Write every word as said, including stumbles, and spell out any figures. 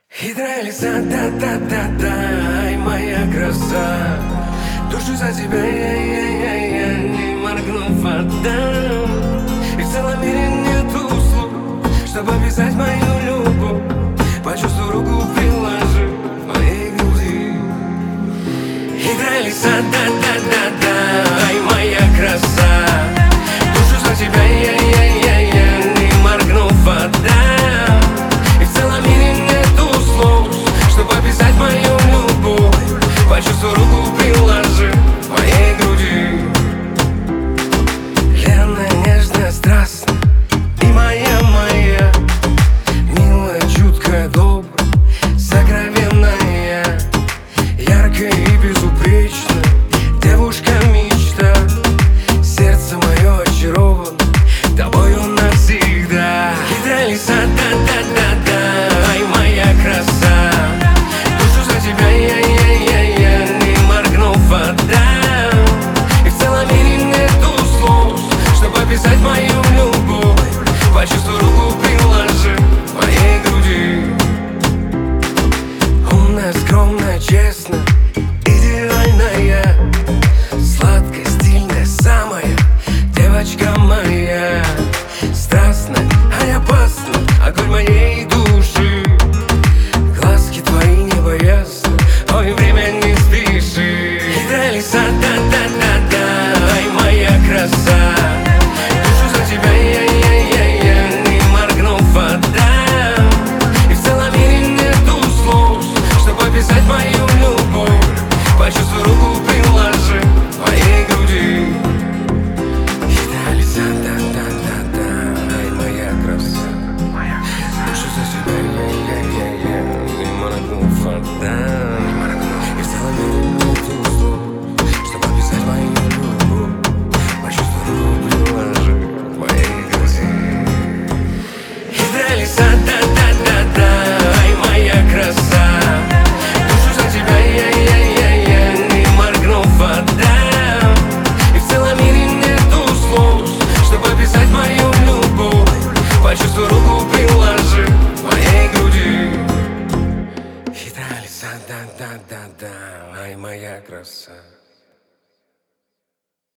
Хитрая лиса, да-да-да-да, ай, моя краса. Душу за тебя я-я-я-я, не моргнув отдам. И в целом мире нету слов, чтобы описать мою любовь. Почувствуй, руку приложи к моей груди. Хитрая лиса, да-да-да-да, ай, моя краса. Душу за тебя я-я-я-я, не моргнув отдам. И в целом мире нету слов, чтобы описать мою любовь. Почувствуй, руку приложи к моей груди. Ленная, нежная, страстная и моя, моя, милая, чуткая, добрая, сокровенная, яркая и безупречная девушка-мечта. Сердце мое очаровано тобою навсегда. Хитрая лиса, да-да-да-да, ай, моя краса. Душу за тебя я-я-я-я, не моргнув отдам. И в целом мире нету слов, чтобы описать мою любовь. Почувствуй, руку приложи к моей груди. Умная, скромная, честная, идеальная, сладкая, стильная, самая девочка моя. Страстная, ай, опасная, огонь моей души. Глазки твои не боятся, ой, время не спеши. Хитрая лиса, да-да-да-да, ай, моя краса. Душу за тебя я-я-я-я, не моргнув отдам. И в целом мире нету слов, чтобы описать мою любовь. Почувствуй, руку приложи к моей груди. Хитрая лиса, да-да-да-да, ай, моя краса. Душу за тебя я-я-я-я, не моргнув отдам. И в целом мире нету слов, чтобы описать мою любовь. Почувствуй, руку приложи к моей груди. Хитрая лиса, да-да-да-да, ай, моя краса. Душу за тебя я-я-я-я, не моргнув отдам. И в целом мире нету слов, чтобы описать мою любовь. Почувствуй, руку приложи к моей груди. Хитрая лиса, да-да-да-да, ай, моя краса.